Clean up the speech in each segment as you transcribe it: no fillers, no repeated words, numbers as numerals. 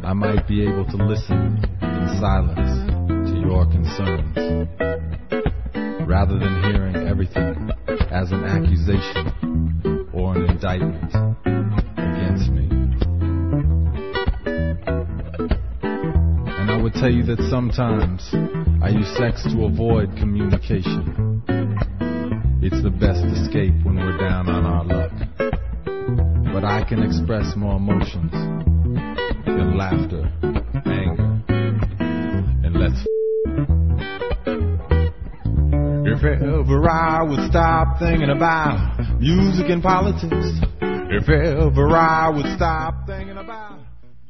I might be able to listen in silence to your concerns, rather than hearing everything as an accusation or an indictment against me. And I would tell you that sometimes I use sex to avoid communication. It's the best escape when we're down on our luck. But I can express more emotions than laughter, anger, and let's if ever I would stop thinking about music and politics, if ever I would stop thinking about...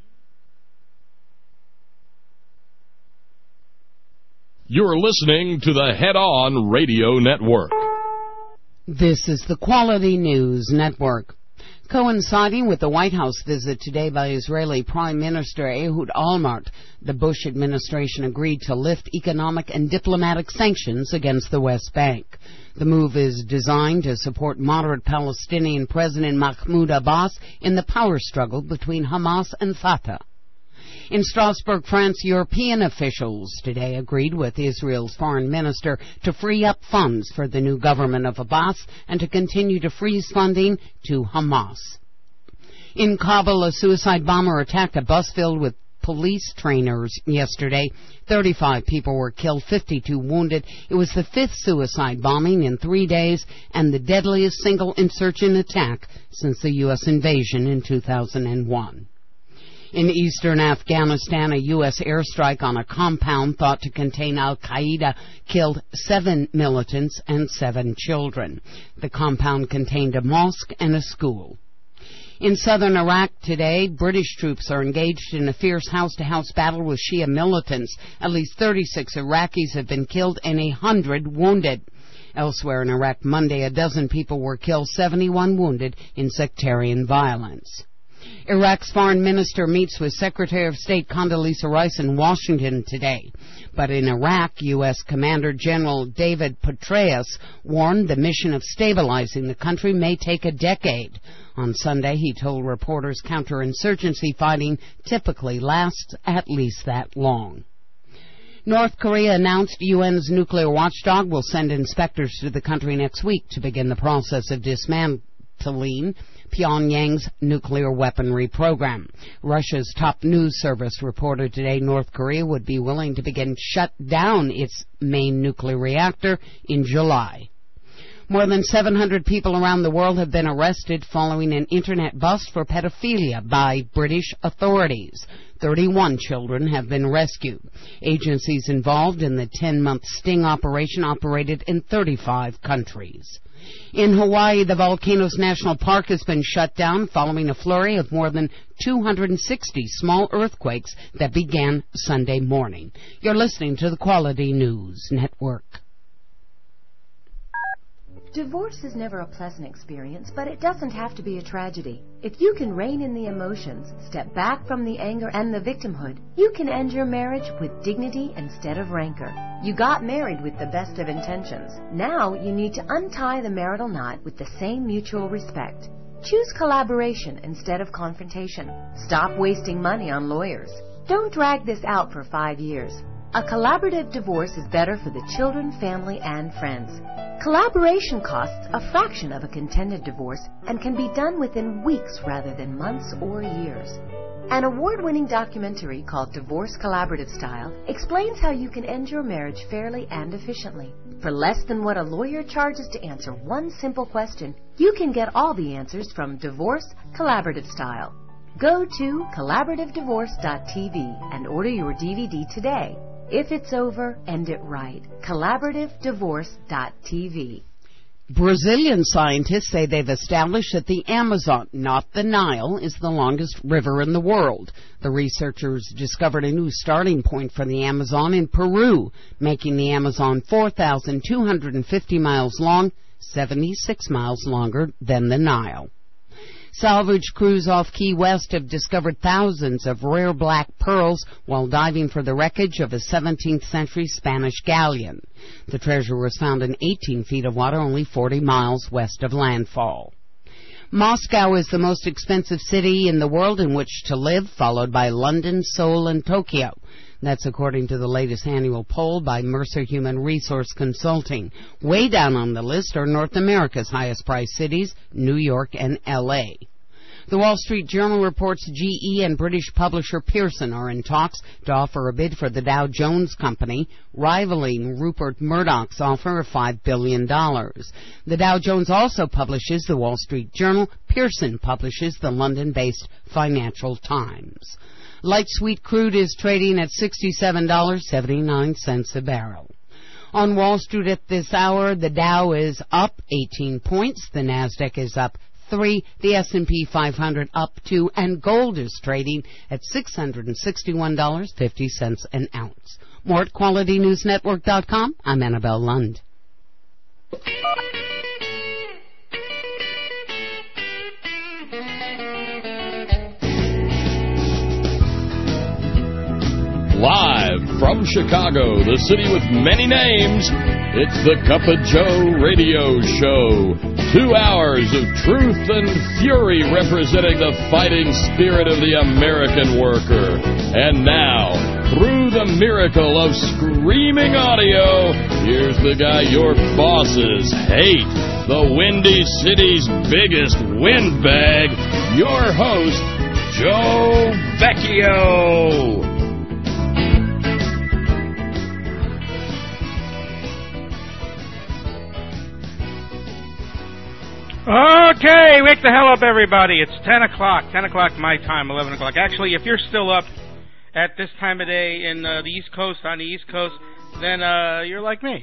You're listening to the Head On Radio Network. This is the Quality News Network. Coinciding with the White House visit today by Israeli Prime Minister Ehud Olmert, the Bush administration agreed to lift economic and diplomatic sanctions against the West Bank. The move is designed to support moderate Palestinian President Mahmoud Abbas in the power struggle between Hamas and Fatah. In Strasbourg, France, European officials today agreed with Israel's foreign minister to free up funds for the new government of Abbas and to continue to freeze funding to Hamas. In Kabul, a suicide bomber attacked a bus filled with police trainers yesterday. 35 people were killed, 52 wounded. It was the fifth suicide bombing in 3 days and the deadliest single insurgent attack since the U.S. invasion in 2001. In eastern Afghanistan, a U.S. airstrike on a compound thought to contain al-Qaeda killed 7 militants and 7 children. The compound contained a mosque and a school. In southern Iraq today, British troops are engaged in a fierce house-to-house battle with Shia militants. At least 36 Iraqis have been killed and 100 wounded. Elsewhere in Iraq Monday, a dozen people were killed, 71 wounded in sectarian violence. Iraq's foreign minister meets with Secretary of State Condoleezza Rice in Washington today. But in Iraq, U.S. Commander General David Petraeus warned the mission of stabilizing the country may take a decade. On Sunday, he told reporters counterinsurgency fighting typically lasts at least that long. North Korea announced UN's nuclear watchdog will send inspectors to the country next week to begin the process of dismantling Pyongyang's nuclear weaponry program. Russia's top news service reported today North Korea would be willing to begin shut down its main nuclear reactor in July. More than 700 people around the world have been arrested following an internet bust for pedophilia by British authorities. 31 children have been rescued. Agencies involved in the 10-month sting operation operated in 35 countries. In Hawaii, the Volcanoes National Park has been shut down following a flurry of more than 260 small earthquakes that began Sunday morning. You're listening to the Quality News Network. Divorce is never a pleasant experience, but it doesn't have to be a tragedy. If you can rein in the emotions, step back from the anger and the victimhood, you can end your marriage with dignity instead of rancor. You got married with the best of intentions. Now you need to untie the marital knot with the same mutual respect. Choose collaboration instead of confrontation. Stop wasting money on lawyers. Don't drag this out for 5 years. A collaborative divorce is better for the children, family, and friends. Collaboration costs a fraction of a contended divorce and can be done within weeks rather than months or years. An award-winning documentary called Divorce Collaborative Style explains how you can end your marriage fairly and efficiently. For less than what a lawyer charges to answer one simple question, you can get all the answers from Divorce Collaborative Style. Go to collaborativedivorce.tv and order your DVD today. If it's over, end it right. collaborativedivorce.tv. Brazilian scientists say they've established that the Amazon, not the Nile, is the longest river in the world. The researchers discovered a new starting point for the Amazon in Peru, making the Amazon 4,250 miles long, 76 miles longer than the Nile. Salvage crews off Key West have discovered thousands of rare black pearls while diving for the wreckage of a 17th century Spanish galleon. The treasure was found in 18 feet of water only 40 miles west of landfall. Moscow is the most expensive city in the world in which to live, followed by London, Seoul, and Tokyo. That's according to the latest annual poll by Mercer Human Resource Consulting. Way down on the list are North America's highest-priced cities, New York and L.A. The Wall Street Journal reports GE and British publisher Pearson are in talks to offer a bid for the Dow Jones Company, rivaling Rupert Murdoch's offer of $5 billion. The Dow Jones also publishes the Wall Street Journal. Pearson publishes the London-based Financial Times. Light sweet crude is trading at $67.79 a barrel. On Wall Street at this hour, the Dow is up 18 points. The Nasdaq is up 3, the S&P 500 up 2, and gold is trading at $661.50 an ounce. More at QualityNewsNetwork.com. I'm Annabelle Lund. Live from Chicago, the city with many names, it's the Cup of Joe radio show. 2 hours of truth and fury representing the fighting spirit of the American worker. And now, through the miracle of screaming audio, here's the guy your bosses hate, the Windy City's biggest windbag, your host, Joe Vecchio. Okay, wake the hell up, everybody. It's 10 o'clock. 10 o'clock my time, 11 o'clock. Actually, if you're still up at this time of day in the East Coast, on the East Coast, then you're like me.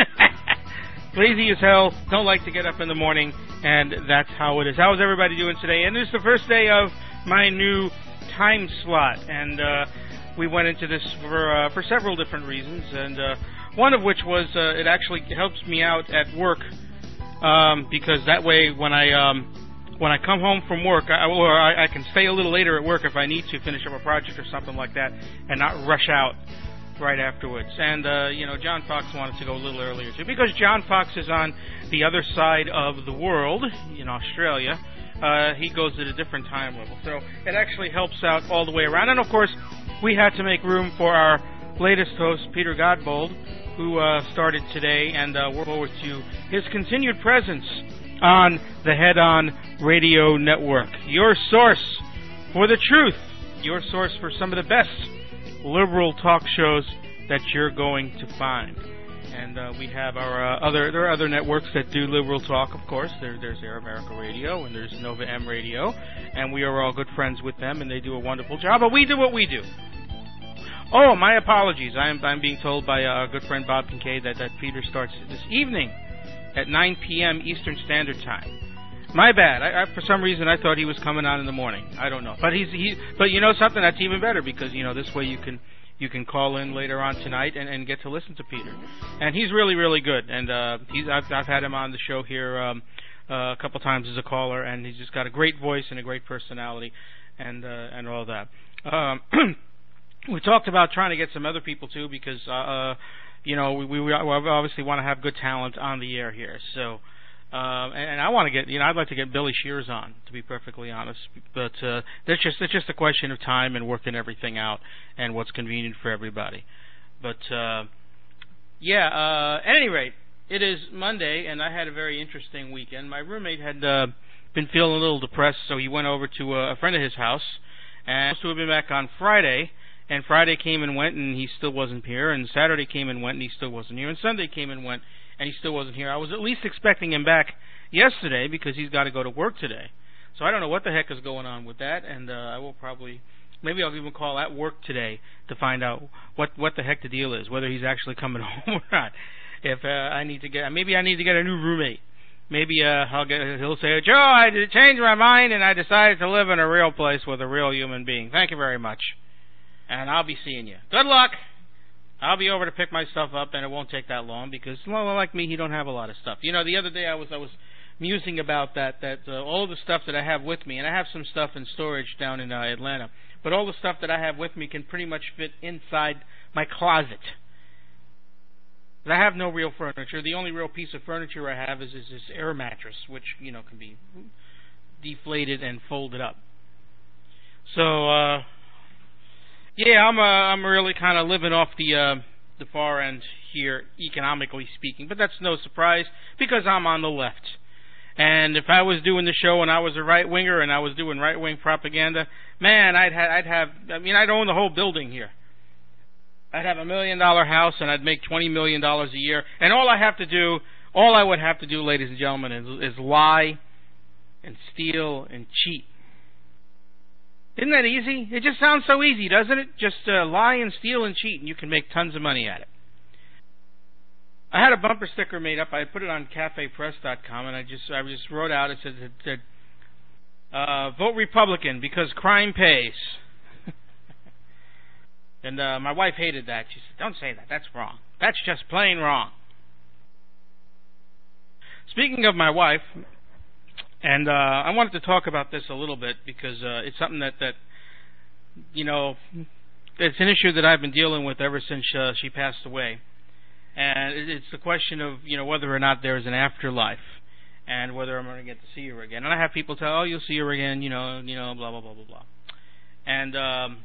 Lazy as hell, don't like to get up in the morning, and that's how it is. How's everybody doing today? And this is the first day of my new time slot, and we went into this for several different reasons, and one of which was it actually helps me out at work. Because that way, when I come home from work, I can stay a little later at work if I need to finish up a project or something like that, and not rush out right afterwards. And John Fox wanted to go a little earlier too, because John Fox is on the other side of the world in Australia. He goes at a different time level, so it actually helps out all the way around. And of course, we had to make room for our latest host, Peter Godbold, who started today, and we're forward to his continued presence on the Head On Radio Network. Your source for the truth, your source for some of the best liberal talk shows that you're going to find. And we have our there are other networks that do liberal talk, of course. There's Air America Radio, and there's Nova M Radio, and we are all good friends with them, and they do a wonderful job, but we do what we do. Oh, my apologies. I'm being told by our good friend Bob Kincaid that Peter starts this evening at 9 p.m. Eastern Standard Time. My bad. I for some reason I thought he was coming on in the morning. I don't know. But but you know something, that's even better, because this way you can call in later on tonight and get to listen to Peter. And he's really, really good. And I've had him on the show here a couple times as a caller, and he's just got a great voice and a great personality and all that. We talked about trying to get some other people too, because we obviously want to have good talent on the air here. So, and I want to get, I'd like to get Billy Shears on, to be perfectly honest. But it's just a question of time and working everything out and what's convenient for everybody. But at any rate, it is Monday, and I had a very interesting weekend. My roommate had been feeling a little depressed, so he went over to a friend of his house, and supposed to have been back on Friday. And Friday came and went, and he still wasn't here. And Saturday came and went, and he still wasn't here. And Sunday came and went, and he still wasn't here. I was at least expecting him back yesterday, because he's got to go to work today. So I don't know what the heck is going on with that. And I will maybe I'll even call at work today to find out what the heck the deal is, whether he's actually coming home or not. If maybe I need to get a new roommate. Maybe he'll say, Joe, I changed my mind, and I decided to live in a real place with a real human being. Thank you very much. And I'll be seeing you. Good luck. I'll be over to pick my stuff up, and it won't take that long, because, like me, he don't have a lot of stuff. The other day I was musing about that all the stuff that I have with me, and I have some stuff in storage down in Atlanta, but all the stuff that I have with me can pretty much fit inside my closet. I have no real furniture. The only real piece of furniture I have is this air mattress, which, can be deflated and folded up. So, yeah, I'm really kind of living off the far end here, economically speaking. But that's no surprise because I'm on the left. And if I was doing the show and I was a right-winger and I was doing right-wing propaganda, man, I'd own the whole building here. I'd have $1 million house and I'd make $20 million a year. And all I would have to do, ladies and gentlemen, is lie and steal and cheat. Isn't that easy? It just sounds so easy, doesn't it? Just lie and steal and cheat, and you can make tons of money at it. I had a bumper sticker made up. I put it on cafepress.com, and I just wrote out, it said vote Republican because crime pays. And my wife hated that. She said, don't say that. That's wrong. That's just plain wrong. Speaking of my wife, and I wanted to talk about this a little bit because it's something that it's an issue that I've been dealing with ever since she passed away. And it's the question of, whether or not there is an afterlife and whether I'm going to get to see her again. And I have people tell, oh, you'll see her again, blah, blah, blah, blah, blah. And,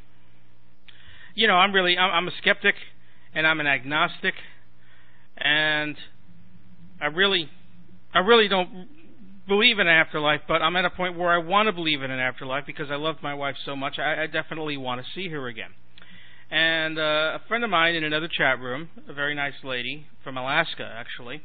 I'm a skeptic and I'm an agnostic. And I really don't believe in an afterlife, but I'm at a point where I want to believe in an afterlife because I love my wife so much. I definitely want to see her again. And a friend of mine in another chat room, a very nice lady from Alaska, actually,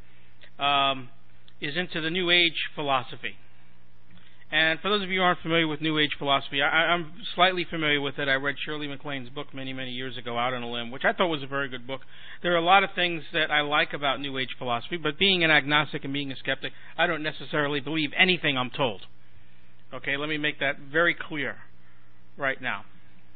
is into the New Age philosophy. And for those of you who aren't familiar with New Age philosophy, I'm slightly familiar with it. I read Shirley MacLaine's book many, many years ago, Out on a Limb, which I thought was a very good book. There are a lot of things that I like about New Age philosophy, but being an agnostic and being a skeptic, I don't necessarily believe anything I'm told. Okay, let me make that very clear right now.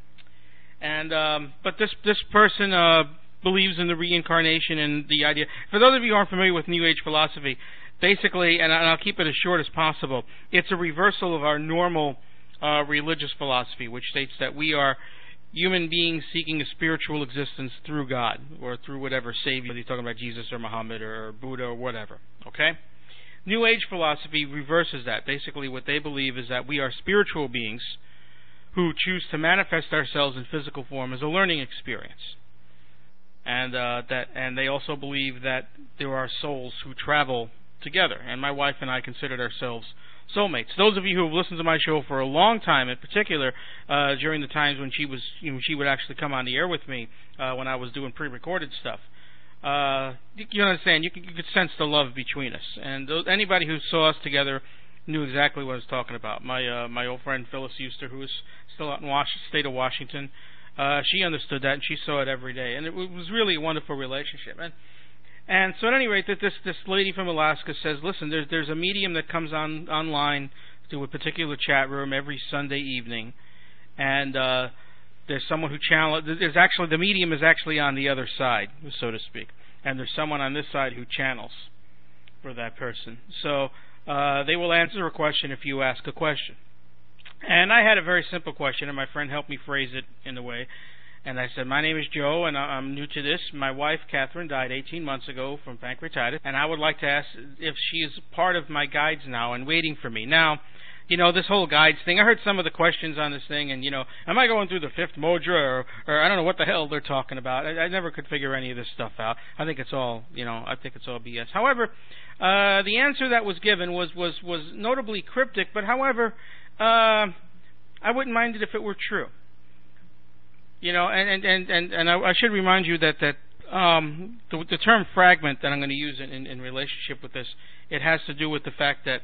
And but this person believes in the reincarnation and the idea. For those of you who aren't familiar with New Age philosophy, basically, and I'll keep it as short as possible, it's a reversal of our normal religious philosophy, which states that we are human beings seeking a spiritual existence through God or through whatever savior. Whether you're talking about Jesus or Muhammad or Buddha or whatever. Okay? New Age philosophy reverses that. Basically, what they believe is that we are spiritual beings who choose to manifest ourselves in physical form as a learning experience. And they also believe that there are souls who travel together. And my wife and I considered ourselves soulmates. Those of you who have listened to my show for a long time, in particular during the times when she would actually come on the air with me when I was doing pre-recorded stuff, you understand, you could sense the love between us. And anybody who saw us together knew exactly what I was talking about. My old friend Phyllis Euster, who is still out in the state of Washington, she understood that and she saw it every day, and it was really a wonderful relationship. And so at any rate, that this lady from Alaska says, listen, there's a medium that comes online to a particular chat room every Sunday evening, and there's someone who the medium is actually on the other side, so to speak, and there's someone on this side who channels for that person. So they will answer a question if you ask a question. And I had a very simple question, and my friend helped me phrase it in a way. And I said, my name is Joe, and I'm new to this. My wife, Catherine, died 18 months ago from pancreatitis, and I would like to ask if she is part of my guides now and waiting for me. Now, this whole guides thing, I heard some of the questions on this thing, and, am I going through the fifth mudra, or I don't know what the hell they're talking about. I never could figure any of this stuff out. I think it's all, BS. However, the answer that was given was notably cryptic, but however, I wouldn't mind it if it were true. And I should remind you that the term fragment that I'm going to use in relationship with this, it has to do with the fact that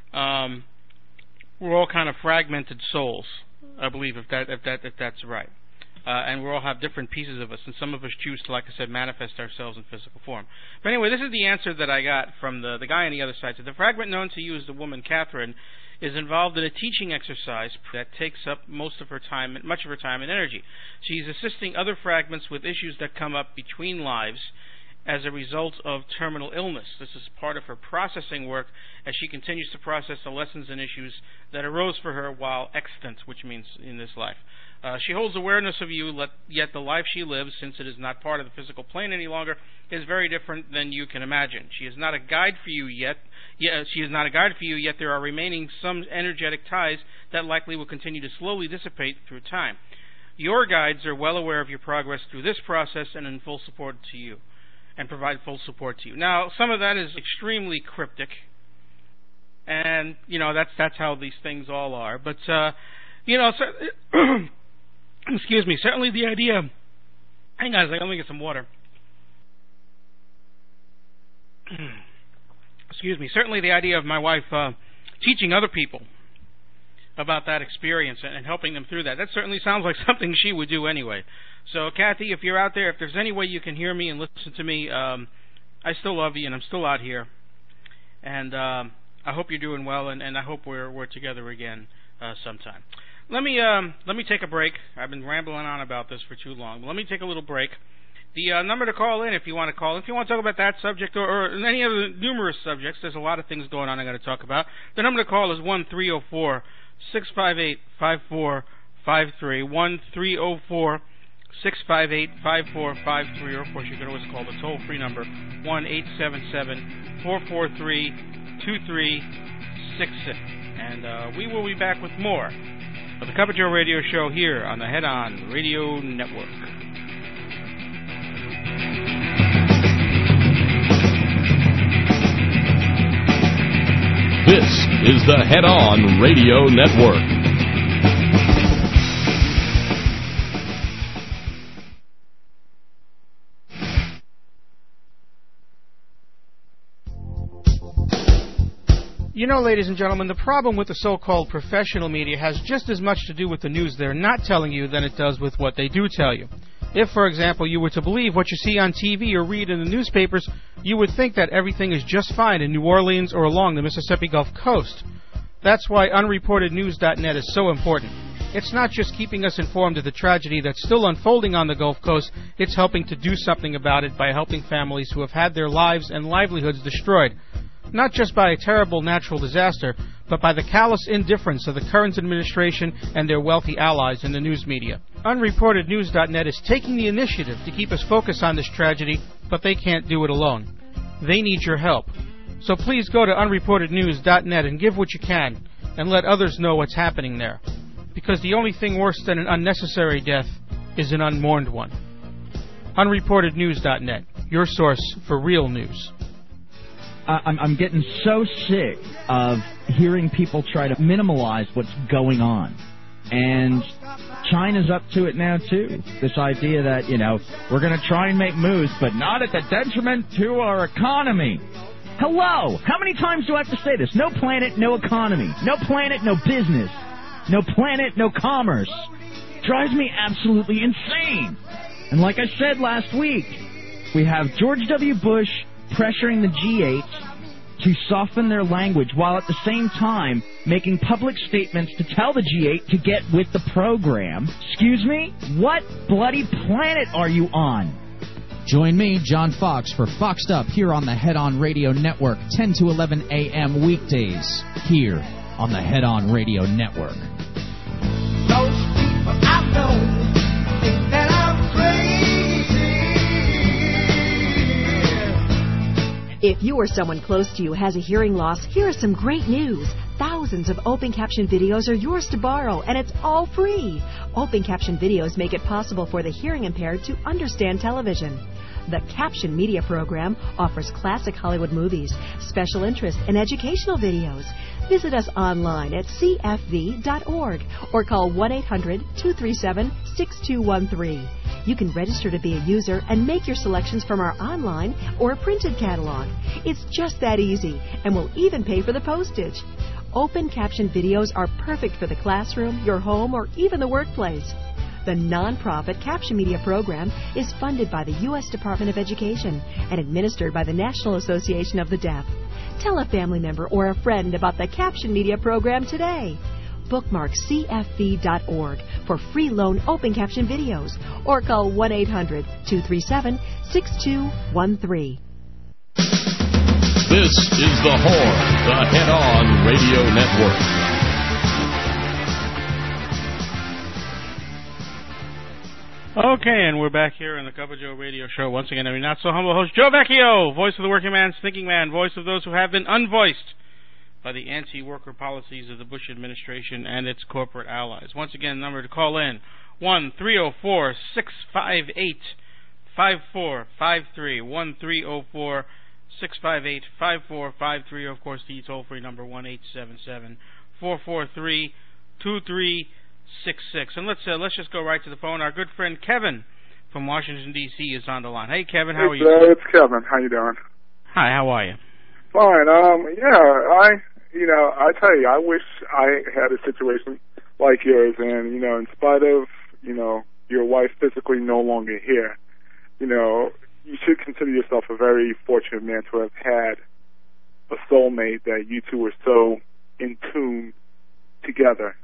we're all kind of fragmented souls. I believe if that's right, and we all have different pieces of us, and some of us choose to, like I said, manifest ourselves in physical form. But anyway, this is the answer that I got from the guy on the other side. So the fragment known to you as the woman Catherine is involved in a teaching exercise that takes up much of her time and energy. She's assisting other fragments with issues that come up between lives as a result of terminal illness. This is part of her processing work as she continues to process the lessons and issues that arose for her while extant, which means in this life. She holds awareness of you, yet the life she lives, since it is not part of the physical plane any longer, is very different than you can imagine. She is not a guide for you yet. She is not a guide for you, yet there are remaining some energetic ties that likely will continue to slowly dissipate through time. Your guides are well aware of your progress through this process and in full support to you, and provide full support to you. Now, some of that is extremely cryptic, and that's how these things all are. But excuse me. Certainly, the idea. Hang on a second. Let me get some water. Excuse me. Certainly, the idea of my wife teaching other people about that experience and helping them through that. That certainly sounds like something she would do anyway. So, Kathy, if you're out there, if there's any way you can hear me and listen to me, I still love you, and I'm still out here. And I hope you're doing well, and I hope we're together again sometime. Let me take a break. I've been rambling on about this for too long. Let me take a little break. The number to call in if you want to call. If you want to talk about that subject or any other numerous subjects, there's a lot of things going on I'm going to talk about. The number to call is 1-304-658-5453. 1-304-658-5453. Or, of course, you can always call the toll-free number, 1-877-443-2366. And we will be back with more of the Cup of Joe Radio Show here on the Head On Radio Network. This is the Head On Radio Network. You know, ladies and gentlemen, the problem with the so-called professional media has just as much to do with the news they're not telling you than it does with what they do tell you. If, for example, you were to believe what you see on TV or read in the newspapers, you would think that everything is just fine in New Orleans or along the Mississippi Gulf Coast. That's why unreportednews.net is so important. It's not just keeping us informed of the tragedy that's still unfolding on the Gulf Coast, it's helping to do something about it by helping families who have had their lives and livelihoods destroyed. Not just by a terrible natural disaster, but by the callous indifference of the current administration and their wealthy allies in the news media. Unreportednews.net is taking the initiative to keep us focused on this tragedy, but they can't do it alone. They need your help. So please go to unreportednews.net and give what you can, and let others know what's happening there. Because the only thing worse than an unnecessary death is an unmourned one. Unreportednews.net, your source for real news. I'm getting so sick of hearing people try to minimize what's going on. And China's up to it now, too. This idea that, we're going to try and make moves, but not at the detriment to our economy. Hello! How many times do I have to say this? No planet, no economy. No planet, no business. No planet, no commerce. Drives me absolutely insane. And like I said last week, we have George W. Bush pressuring the G8 to soften their language while at the same time making public statements to tell the G8 to get with the program. Excuse me? What bloody planet are you on? Join me, John Fox, for Foxed Up here on the Head On Radio Network, 10 to 11 a.m. weekdays, here on the Head On Radio Network. Those people I know think that I'm crazy. If you or someone close to you has a hearing loss, here is some great news. Thousands of open caption videos are yours to borrow, and it's all free. Open caption videos make it possible for the hearing impaired to understand television. The Caption Media Program offers classic Hollywood movies, special interest, and educational videos. Visit us online at cfv.org or call 1-800-237-6213. You can register to be a user and make your selections from our online or printed catalog. It's just that easy, and we'll even pay for the postage. Open caption videos are perfect for the classroom, your home, or even the workplace. The nonprofit Caption Media Program is funded by the U.S. Department of Education and administered by the National Association of the Deaf. Tell a family member or a friend about the Caption Media Program today. Bookmark cfv.org for free loan open caption videos or call 1-800-237-6213. This is the Horn, the Head On Radio Network. Okay, and we're back here on the Cup of Joe radio show. Once again, I'm your not-so-humble host, Joe Vecchio, voice of the working man, thinking man, voice of those who have been unvoiced by the anti-worker policies of the Bush administration and its corporate allies. Once again, number to call in, 1-304-658-5453, 1-304-658-5453, of course, the toll-free number, 1-877-443-2366. And let's just go right to the phone. Our good friend Kevin from Washington, D.C. is on the line. Hey, Kevin, how are you? It's Kevin. How you doing? Hi, how are you? Fine. I tell you, I wish I had a situation like yours, and, in spite of, your wife physically no longer here, you should consider yourself a very fortunate man to have had a soulmate that you two were so in tune together.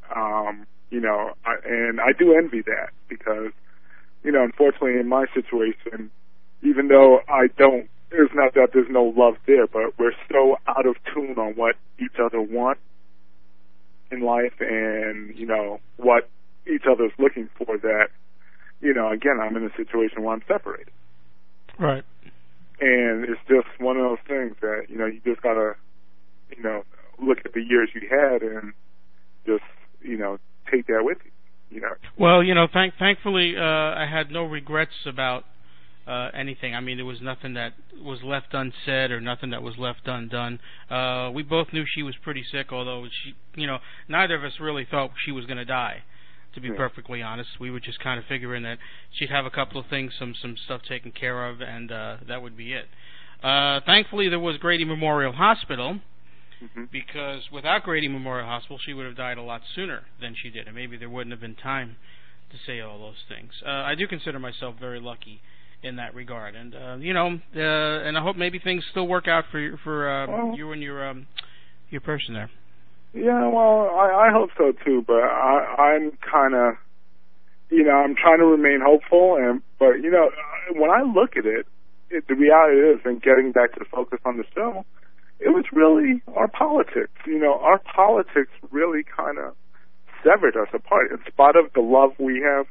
And I do envy that because, unfortunately in my situation, even though it's not that there's no love there, but we're so out of tune on what each other want in life and, what each other's looking for that, again, I'm in a situation where I'm separated. Right. And it's just one of those things that, you just got to, look at the years you had and just, take that with you, Well, thankfully, I had no regrets about anything. I mean, there was nothing that was left unsaid or nothing that was left undone. We both knew she was pretty sick, although neither of us really thought she was going to die. To be perfectly honest, we were just kind of figuring that she'd have a couple of things, some stuff taken care of, and that would be it. Thankfully, there was Grady Memorial Hospital, because without Grady Memorial Hospital, she would have died a lot sooner than she did, and maybe there wouldn't have been time to say all those things. I do consider myself very lucky in that regard, and and I hope maybe things still work out for you and your person there. Yeah, well, I hope so too, but I'm kind of, I'm trying to remain hopeful, but when I look at it, the reality is, and getting back to the focus on the show, it was really our politics. Our politics really kind of severed us apart. In spite of the love we have,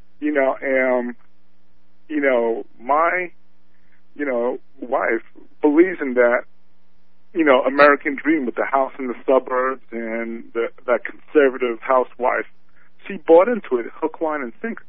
my, wife believes in that, American dream with the house in the suburbs and that conservative housewife. She bought into it, hook, line, and sinker.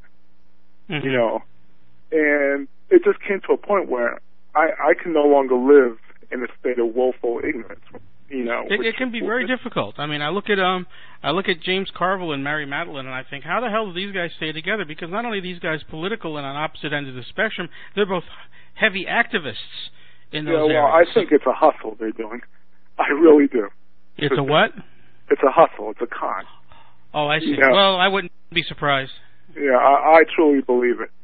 And it just came to a point where I can no longer live in a state of woeful ignorance. It can be very difficult. I mean, I look at James Carville and Mary Madeline, and I think, how the hell do these guys stay together? Because not only are these guys political and on opposite ends of the spectrum, they're both heavy activists in those areas. I think it's a hustle they're doing. I really do. It's a what? It's a hustle. It's a con. Oh, I see. Well, I wouldn't be surprised. Yeah, I truly believe it.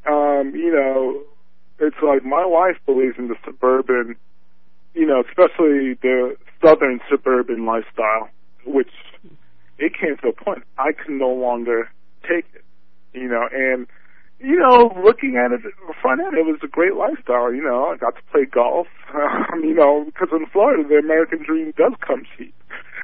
It's like my wife believes in the suburban, especially the southern suburban lifestyle, which it came to a point I could no longer take it, and, looking at it front end, it was a great lifestyle, I got to play golf, because in Florida, the American dream does come cheap,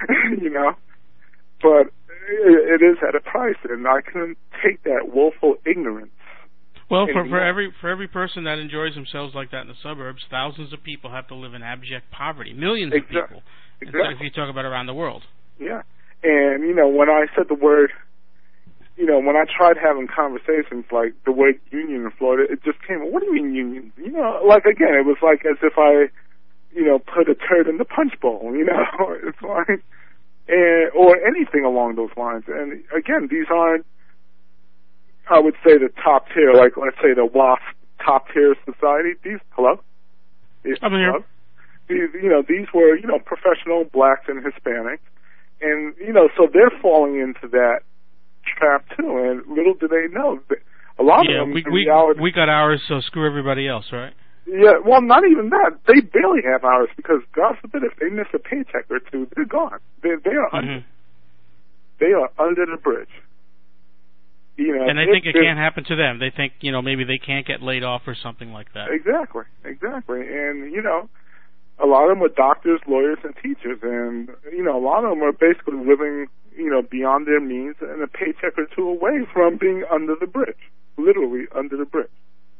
but it is at a price, and I couldn't take that woeful ignorance. Well, for every person that enjoys themselves like that in the suburbs, thousands of people have to live in abject poverty. Millions of people. Exactly. If you talk about around the world. Yeah. And, when I said the word, when I tried having conversations like the word union in Florida, it just came, what do you mean union? Again, it was like as if I, put a turd in the punch bowl, it's like, or anything along those lines. And again, these aren't, I would say, the top tier, like let's say the WASP top tier society. These I'm here. These were professional blacks and Hispanics, and so they're falling into that trap too. And little do they know, a lot of them. We got ours, so screw everybody else, right? Yeah, well, not even that. They barely have ours because, God forbid, if they miss a paycheck or two, they're gone. They are under. They are under the bridge. And they think it can't happen to them. They think, maybe they can't get laid off or something like that. Exactly. And, a lot of them are doctors, lawyers, and teachers. And, a lot of them are basically living, beyond their means and a paycheck or two away from being under the bridge. literally under the bridge.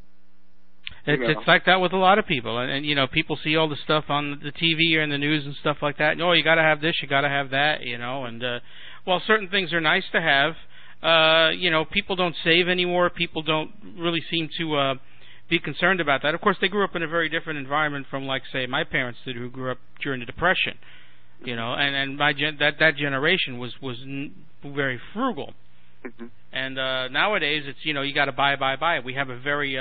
It's like that with a lot of people, and you know, people see all the stuff on the TV or in the news and stuff like that. Oh, you got to have this, you got to have that, you know. And while certain things are nice to have, you know, people don't save anymore. People don't really seem to be concerned about that. Of course, they grew up in a very different environment from, like, say, my parents did, who grew up during the Depression. You know, and that generation was very frugal. Mm-hmm. And nowadays, it's, you know, you got to buy. We have a very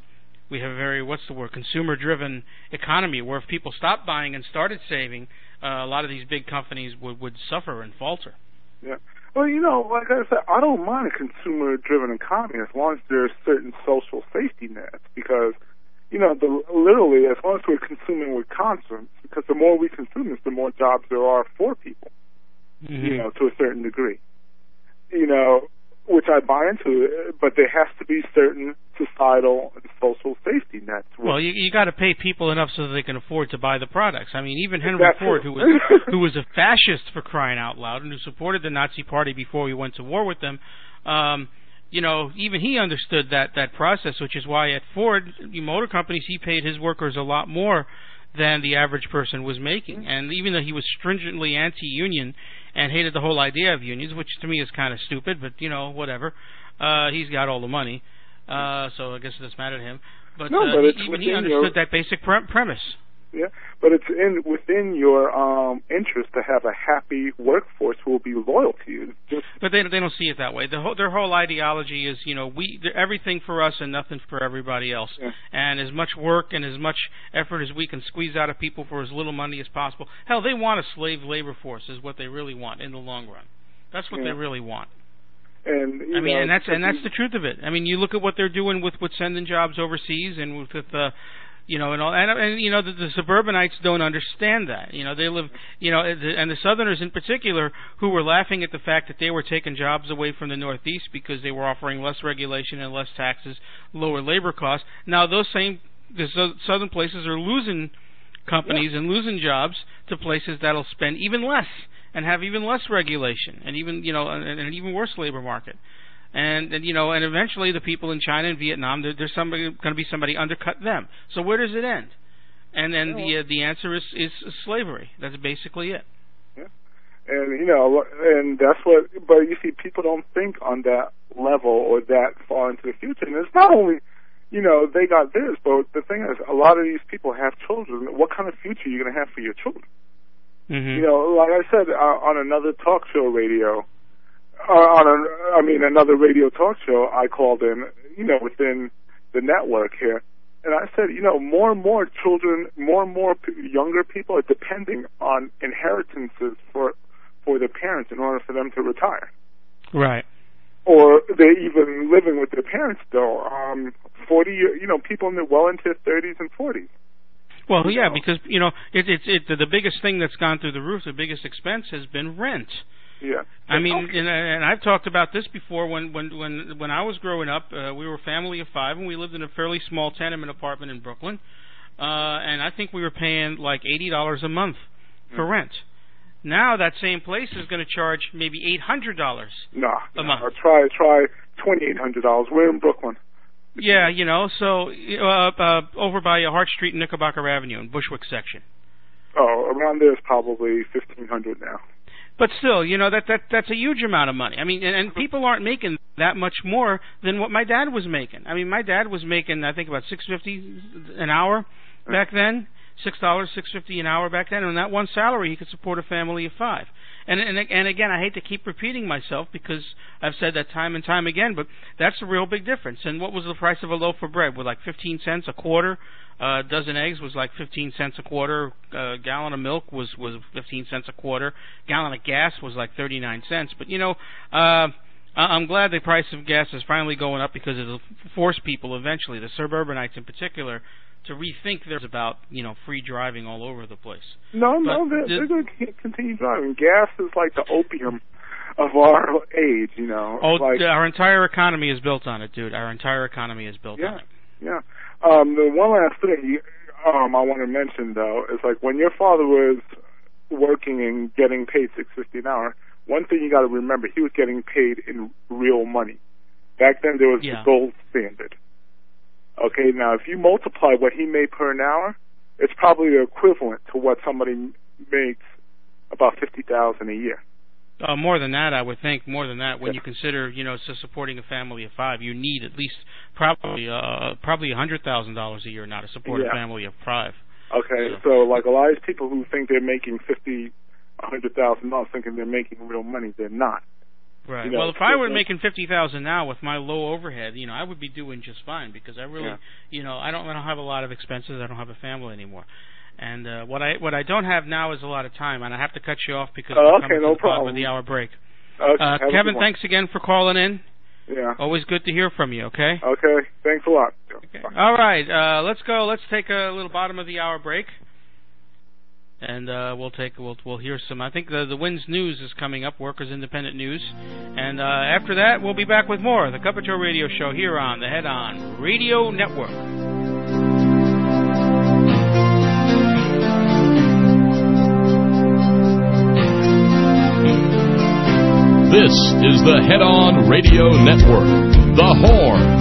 what's the word, consumer-driven economy, where if people stopped buying and started saving, a lot of these big companies would suffer and falter. Yeah. Well, you know, like I said, I don't mind a consumer-driven economy as long as there's certain social safety nets, because, you know, literally, as long as we're consuming with conscience, because the more we consume, the more jobs there are for people, mm-hmm. you know, to a certain degree. You know, which I buy into, but there has to be certain societal and social safety nets. Well, you got to pay people enough so that they can afford to buy the products. I mean, even Henry Ford, who was a fascist, for crying out loud, and who supported the Nazi Party before we went to war with them, you know, even he understood that process, which is why at Ford Motor Companies he paid his workers a lot more than the average person was making. And even though he was stringently anti-union and hated the whole idea of unions, which to me is kind of stupid, but, you know, whatever. He's got all the money, so I guess it doesn't matter to him. But even he understood that basic premise. Yeah, but it's within your interest to have a happy workforce who will be loyal to you. But they don't see it that way. Their whole ideology is, you know, everything for us and nothing for everybody else. Yeah. And as much work and as much effort as we can squeeze out of people for as little money as possible. Hell, they want a slave labor force is what they really want in the long run. That's what they really want. And I mean, and that's the truth of it. I mean, you look at what they're doing with sending jobs overseas and with you know, and you know, the suburbanites don't understand that. You know, they live, you know, and the Southerners in particular, who were laughing at the fact that they were taking jobs away from the Northeast because they were offering less regulation and less taxes, lower labor costs. Now the southern places are losing companies and losing jobs to places that'll spend even less and have even less regulation and even, you know, an even worse labor market. And you know, and eventually the people in China and Vietnam, there's going to be somebody undercut them. So where does it end? And then the answer is slavery. That's basically it. Yeah. And you know, and that's what. But you see, people don't think on that level or that far into the future. And it's not only, you know, they got this, but the thing is, a lot of these people have children. What kind of future are you going to have for your children? Mm-hmm. You know, like I said on another talk show radio. Another radio talk show I called in, you know, within the network here, and I said, you know, more and more children, more and more younger people are depending on inheritances for their parents in order for them to retire. Right. Or they're even living with their parents still. 40, you know, people well into their 30s and 40s. Well, yeah, because, you know, the biggest thing that's gone through the roof, the biggest expense has been rent. Yeah. I mean, and I've talked about this before. When I was growing up, we were a family of 5, and we lived in a fairly small tenement apartment in Brooklyn. And I think we were paying like $80 a month for rent. Now that same place is going to charge maybe $800 a month. Try $2,800. We're in Brooklyn. Yeah, you know, so over by Hart Street and Knickerbocker Avenue in Bushwick section. Oh, around there is probably $1,500 now. But still, you know, that's a huge amount of money. I mean, and people aren't making that much more than what my dad was making. I mean, my dad was making, I think, about $6.50 an hour back then. $6.50 an hour back then. And on that one salary, he could support a family of 5. And again, I hate to keep repeating myself because I've said that time and time again, but that's a real big difference. And what was the price of a loaf of bread? With like 15 cents a quarter. A dozen eggs was like 15 cents a quarter. A gallon of milk was 15 cents a quarter. Gallon of gas was like 39 cents. But, you know, I'm glad the price of gas is finally going up because it'll force people eventually, the suburbanites in particular, to rethink theirs about, you know, free driving all over the place. No, they're going to continue driving. Gas is like the opium of our age, you know. Oh, like, our entire economy is built on it, dude. Our entire economy is built on it. Yeah. The one last thing I want to mention, though, is like when your father was working and getting paid $6.50 an hour, one thing you got to remember, he was getting paid in real money. Back then there was Yeah. the gold standard. Okay, now if you multiply what he made per an hour, it's probably the equivalent to what somebody makes about $50,000 a year. More than that, I would think. More than that, when you consider, so supporting a family of 5, you need at least probably $100,000 a year now to support a family of 5. Okay, so like a lot of these people who think they're making $100,000 thinking they're making real money, they're not. Right. Well, if I were making $50,000 now with my low overhead, I would be doing just fine because I really, I don't have a lot of expenses. I don't have a family anymore. And what I don't have now is a lot of time, and I have to cut you off because we're coming to the bottom of the hour break. Okay, Kevin, thanks again for calling in. Yeah. Always good to hear from you. Okay. Okay. Thanks a lot. Okay. All right. Let's go. Let's take a little bottom of the hour break, and we'll hear some. I think the WINS News is coming up. Workers Independent News, and after that we'll be back with more of the Cup of Joe Radio Show here on the Head On Radio Network. This is the Head On Radio Network, The Horn.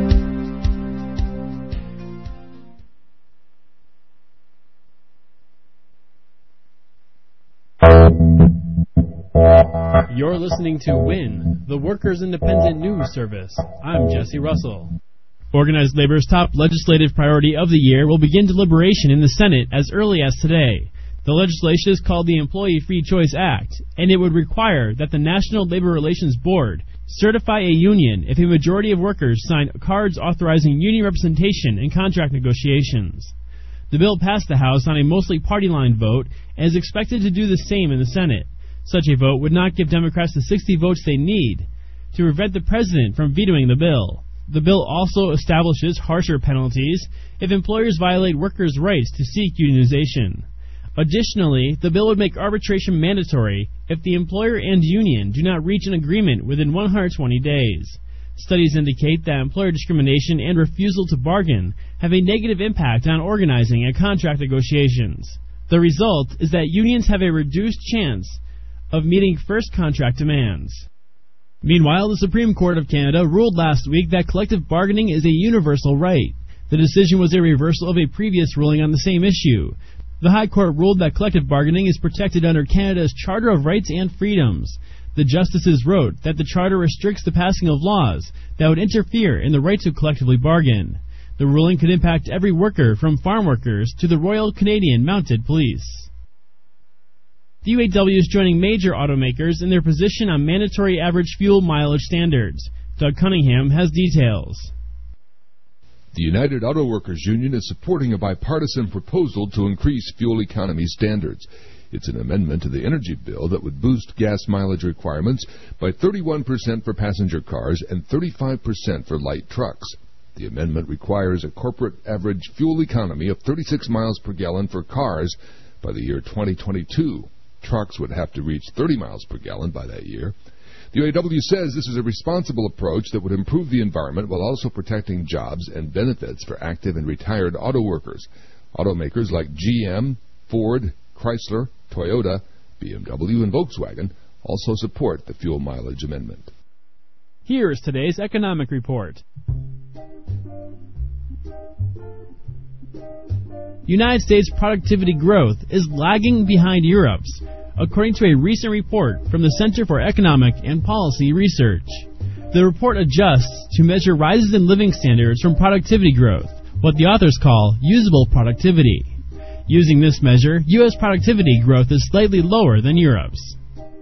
You're listening to WIN, the Workers' Independent News Service. I'm Jesse Russell. Organized Labor's top legislative priority of the year will begin deliberation in the Senate as early as today. The legislation is called the Employee Free Choice Act, and it would require that the National Labor Relations Board certify a union if a majority of workers sign cards authorizing union representation in contract negotiations. The bill passed the House on a mostly party-line vote and is expected to do the same in the Senate. Such a vote would not give Democrats the 60 votes they need to prevent the president from vetoing the bill. The bill also establishes harsher penalties if employers violate workers' rights to seek unionization. Additionally, the bill would make arbitration mandatory if the employer and union do not reach an agreement within 120 days. Studies indicate that employer discrimination and refusal to bargain have a negative impact on organizing and contract negotiations. The result is that unions have a reduced chance of meeting first contract demands. Meanwhile, the Supreme Court of Canada ruled last week that collective bargaining is a universal right. The decision was a reversal of a previous ruling on the same issue. The High Court ruled that collective bargaining is protected under Canada's Charter of Rights and Freedoms. The justices wrote that the Charter restricts the passing of laws that would interfere in the right to collectively bargain. The ruling could impact every worker from farm workers to the Royal Canadian Mounted Police. The UAW is joining major automakers in their position on mandatory average fuel mileage standards. Doug Cunningham has details. The United Auto Workers Union is supporting a bipartisan proposal to increase fuel economy standards. It's an amendment to the energy bill that would boost gas mileage requirements by 31% for passenger cars and 35% for light trucks. The amendment requires a corporate average fuel economy of 36 miles per gallon for cars by the year 2022. Trucks would have to reach 30 miles per gallon by that year. The UAW says this is a responsible approach that would improve the environment while also protecting jobs and benefits for active and retired auto workers. Automakers like GM, Ford, Chrysler, Toyota, BMW, and Volkswagen also support the fuel mileage amendment. Here is today's economic report. United States productivity growth is lagging behind Europe's, according to a recent report from the Center for Economic and Policy Research. The report adjusts to measure rises in living standards from productivity growth, what the authors call usable productivity. Using this measure, U.S. productivity growth is slightly lower than Europe's.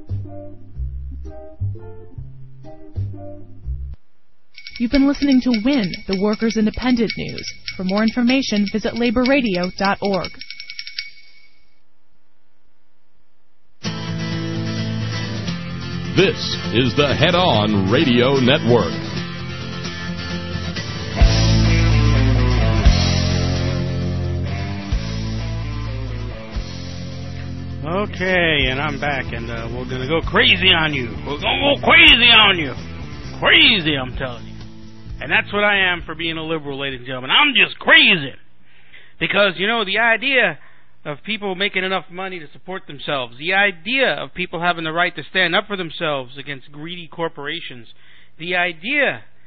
You've been listening to WIN, the Workers' Independent News. For more information, visit laborradio.org. This is the Head On Radio Network. Okay, and I'm back, and we're going to go crazy on you. We're going to go crazy on you. Crazy, I'm telling you. And that's what I am for being a liberal, ladies and gentlemen. I'm just crazy. Because, the idea of people making enough money to support themselves, the idea of people having the right to stand up for themselves against greedy corporations, the idea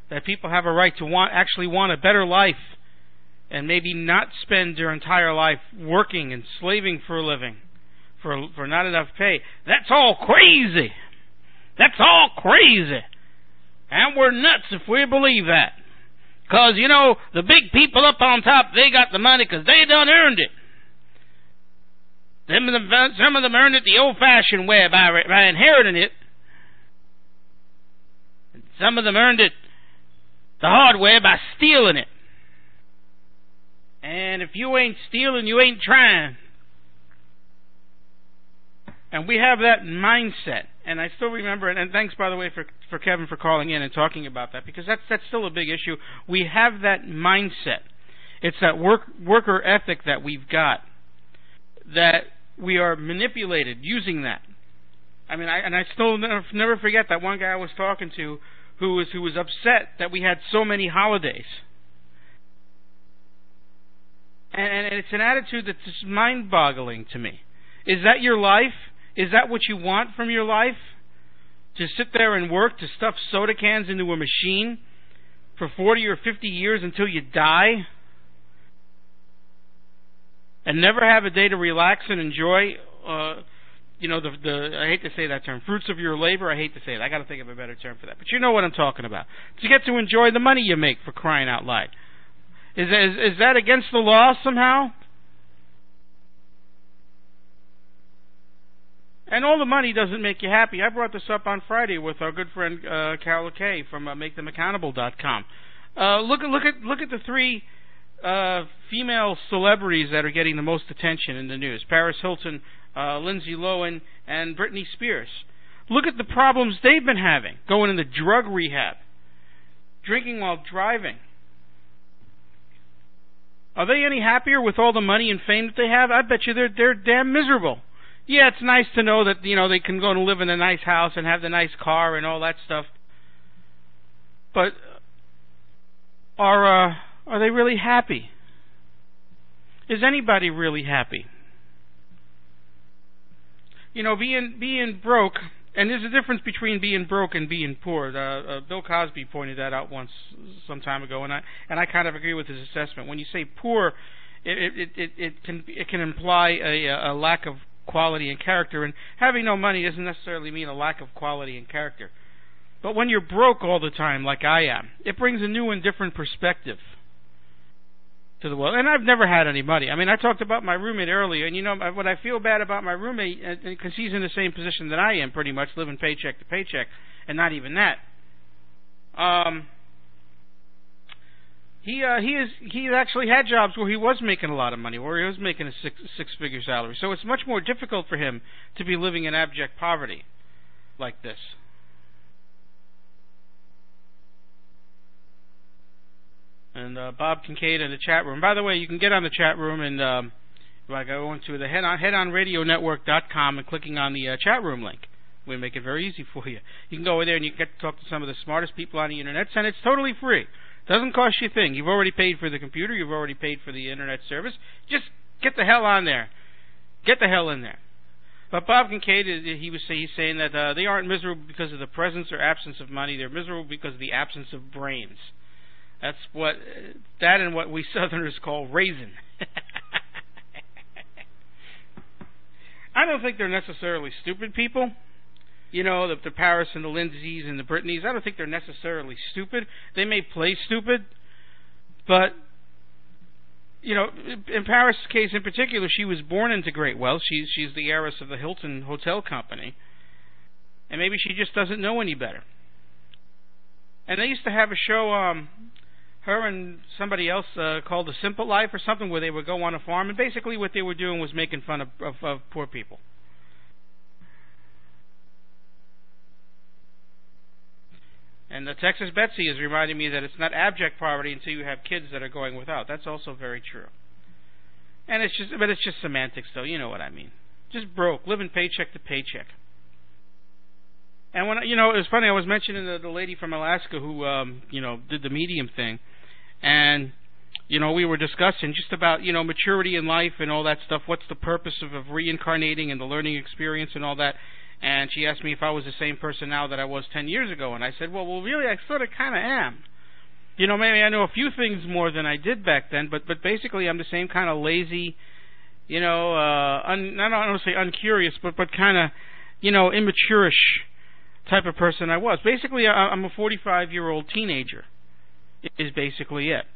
that people have a right to actually want a better life and maybe not spend their entire life working and slaving for a living for not enough pay. That's all crazy. That's all crazy. And we're nuts if we believe that. Because, you know, the big people up on top, they got the money because they done earned it. Some of them earned it the old-fashioned way by inheriting it. And some of them earned it the hard way by stealing it. And if you ain't stealing, you ain't trying. And we have that mindset. And I still remember, and thanks, by the way, for Kevin for calling in and talking about that, because that's still a big issue. We have that mindset. It's that worker ethic that we've got, that we are manipulated using that. I mean, I still never forget that one guy I was talking to who was upset that we had so many holidays. And it's an attitude that's just mind-boggling to me. Is that your life? Is that what you want from your life? To sit there and work, to stuff soda cans into a machine for 40 or 50 years until you die? And never have a day to relax and enjoy, you know, I hate to say that term, fruits of your labor. I hate to say it. I got to think of a better term for that. But you know what I'm talking about. To get to enjoy the money you make, for crying out loud. Is that against the law somehow? And all the money doesn't make you happy. I brought this up on Friday with our good friend Carol Kay from MakeThemAccountable.com. Look at the three female celebrities that are getting the most attention in the news: Paris Hilton, Lindsay Lohan, and Britney Spears. Look at the problems they've been having, going into drug rehab, drinking while driving. Are they any happier with all the money and fame that they have? I bet you they're damn miserable. Yeah, it's nice to know that, you know, they can go and live in a nice house and have the nice car and all that stuff. But are they really happy? Is anybody really happy? You know, being broke, and there's a difference between being broke and being poor. Bill Cosby pointed that out once some time ago, and I kind of agree with his assessment. When you say poor, it can imply a lack of quality and character, and having no money doesn't necessarily mean a lack of quality and character. But when you're broke all the time, like I am, it brings a new and different perspective to the world. And I've never had any money. I mean, I talked about my roommate earlier, and you know what I feel bad about my roommate, because he's in the same position that I am, pretty much, living paycheck to paycheck, and not even that. He actually had jobs where he was making a lot of money, where he was making a six-figure salary. So it's much more difficult for him to be living in abject poverty like this. And Bob Kincaid in the chat room. By the way, you can get on the chat room and by going to the headonradionetwork.com and clicking on the chat room link. We make it very easy for you. You can go over there and you get to talk to some of the smartest people on the internet, and it's totally free. Doesn't cost you a thing. You've already paid for the computer. You've already paid for the internet service. Just get the hell on there. Get the hell in there. But Bob Kincaid, he's saying that they aren't miserable because of the presence or absence of money. They're miserable because of the absence of brains. That's that and what we Southerners call raisin. I don't think they're necessarily stupid people. You know, the Paris and the Lindsays and the Britneys, I don't think they're necessarily stupid. They may play stupid, but, you know, in Paris' case in particular, she was born into great wealth. She's the heiress of the Hilton Hotel Company, and maybe she just doesn't know any better. And they used to have a show, her and somebody else called The Simple Life or something, where they would go on a farm, and basically what they were doing was making fun of poor people. And the Texas Betsy is reminding me that it's not abject poverty until you have kids that are going without. That's also very true. And it's just semantics, though. You know what I mean. Just broke, living paycheck to paycheck. And when it was funny. I was mentioning the lady from Alaska who did the medium thing, and we were discussing just about maturity in life and all that stuff. What's the purpose of reincarnating and the learning experience and all that? And she asked me if I was the same person now that I was 10 years ago. And I said, well, really, I sort of kind of am. You know, maybe I know a few things more than I did back then, but basically I'm the same kind of lazy, you know, I don't want to say uncurious, but kind of, you know, immature-ish type of person I was. Basically, I'm a 45-year-old teenager, is basically it.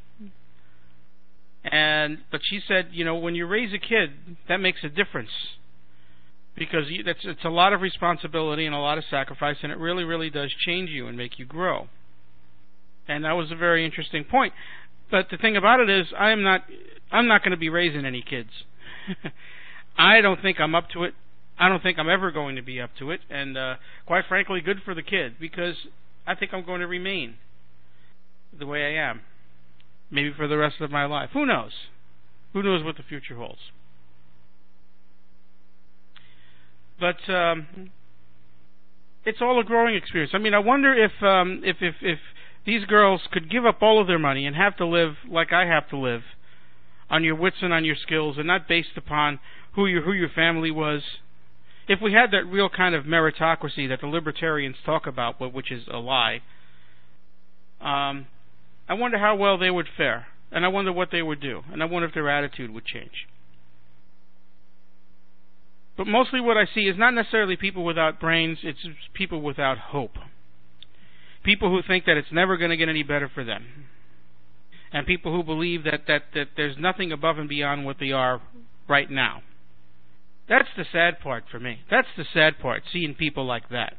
But she said, you know, when you raise a kid, that makes a difference. Because it's a lot of responsibility and a lot of sacrifice, and it really, really does change you and make you grow. And that was a very interesting point. But the thing about it is, I'm not going to be raising any kids. I don't think I'm up to it. I don't think I'm ever going to be up to it. And quite frankly, good for the kid, because I think I'm going to remain the way I am. Maybe for the rest of my life. Who knows? Who knows what the future holds? But it's all a growing experience. I mean, I wonder if these girls could give up all of their money and have to live like I have to live, on your wits and on your skills, and not based upon who your family was. If we had that real kind of meritocracy that the libertarians talk about, which is a lie, I wonder how well they would fare, and I wonder what they would do, and I wonder if their attitude would change. But mostly what I see is not necessarily people without brains, it's people without hope. People who think that it's never going to get any better for them. And people who believe that there's nothing above and beyond what they are right now. That's the sad part for me. That's the sad part, seeing people like that.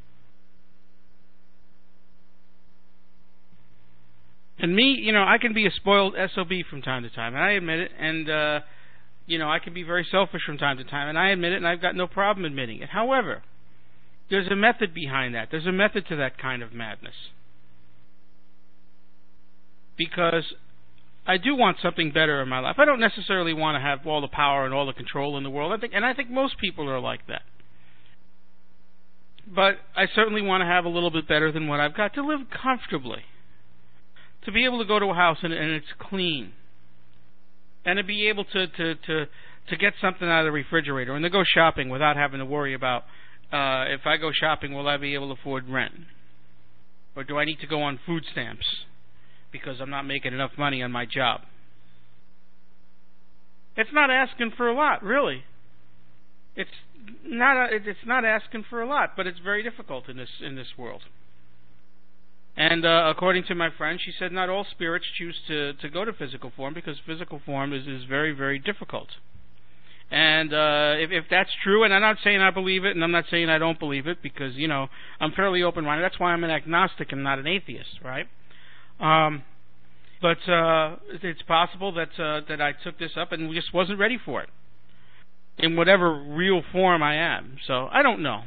And me, you know, I can be a spoiled SOB from time to time, and I admit it, and, you know, I can be very selfish from time to time, and I admit it, and I've got no problem admitting it. However, there's a method behind that. There's a method to that kind of madness. Because I do want something better in my life. I don't necessarily want to have all the power and all the control in the world. I think most people are like that. But I certainly want to have a little bit better than what I've got, to live comfortably. To be able to go to a house and it's clean. And to be able to get something out of the refrigerator, and to go shopping without having to worry about, if I go shopping, will I be able to afford rent? Or do I need to go on food stamps because I'm not making enough money on my job? It's not asking for a lot, really. It's not asking for a lot, but it's very difficult in this world. And according to my friend, she said not all spirits choose to go to physical form, because physical form is very, very difficult. And if that's true, and I'm not saying I believe it, and I'm not saying I don't believe it, because, you know, I'm fairly open-minded. That's why I'm an agnostic and not an atheist, right? But it's possible that I took this up and just wasn't ready for it, in whatever real form I am. So I don't know.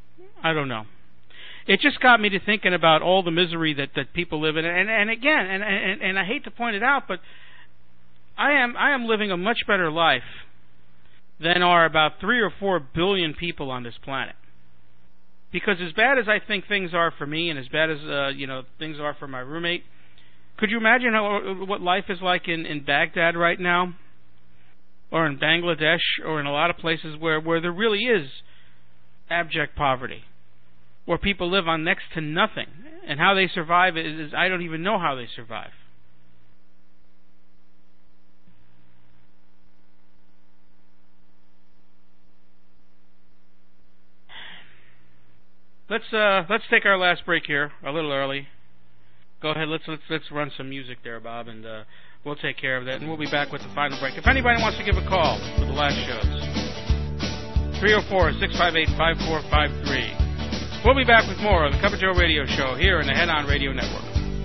It just got me to thinking about all the misery that people live in, and again, and I hate to point it out, but I am living a much better life than are about 3 or 4 billion people on this planet. Because as bad as I think things are for me, and as bad as things are for my roommate, could you imagine what life is like in Baghdad right now, or in Bangladesh, or in a lot of places where there really is abject poverty, where people live on next to nothing, and how they survive is I don't even know how they survive. Let's take our last break here a little early. Go ahead, let's run some music there, Bob, and we'll take care of that, and we'll be back with the final break. If anybody wants to give a call for the last shows, 304-658-5453. We'll be back with more of the Cup of Joe Radio Show here in the Head On Radio Network.